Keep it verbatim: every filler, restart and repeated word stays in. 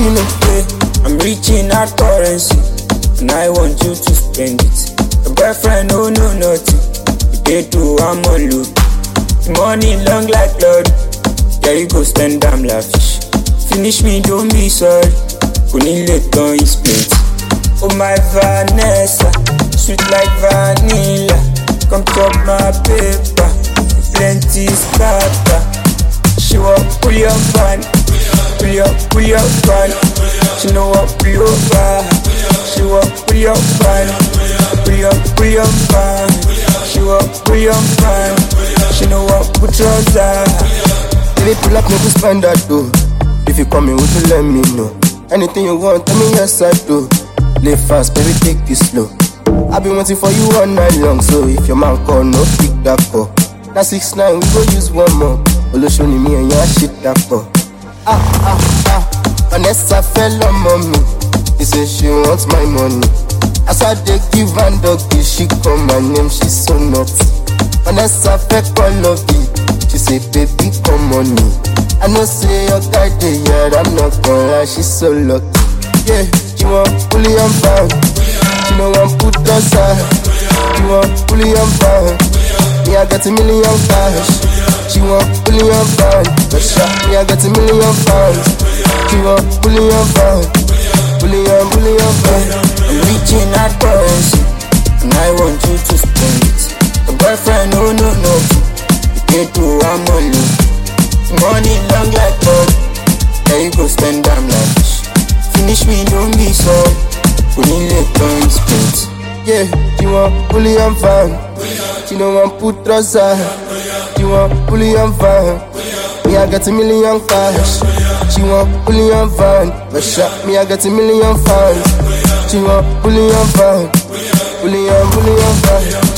making a play. I'm reaching out currency, and I want you to spend it. Your boyfriend, oh no, nothing. You pay to, I'm on loop. The money long like blood. There you go, stand damn lavish. Finish me, don't be sorry. Only late on his plate. Oh my Vanessa, sweet like vanilla. Come chop my paper, plenty starter. She want pull your fan, pull your, pull your fan. She know what pull your fan. She want pull your fan, pull your, pull your fan. She want pull your fan. She know what put yours on. Baby, pull up, make you spend that dough. If you come in, would you let me know? Anything you want, tell me yes I do. Live fast, baby, take it slow. I've been waiting for you all night long, so if your man call, no pick that call. Now six nine, we go use one more. Oloshoni me and your shit that for. Ah ah ah, Vanessa fell on mommy. He said she wants my money. As I dey give and doggy, she call my name, she's so naughty. Vanessa fell call lovey. She say baby come on me. I know say your guy dey here, I'm not gonna lie, she's so lucky. Yeah, she want fully and bound. She know I'm put aside. She want fully and bound. Me I got a million cash. She want fully and bound. But shot me I got a million pounds. She want fully and bound. Fully and fully and bound. I'm reaching out currency, and I want you to spend it. Your boyfriend, oh no, no. You pay to, I'm on loop. Money long like blood. There you go, spend damn lavish. Finish me, don't be sorry. Only late on his plate. Yeah, she want fully and fine. She don't want put aside. She want fully and fine. Me I got a million cash. She want fully and fine. But shot me I got a million fines. She want fully and fine. Fully and fully and fine.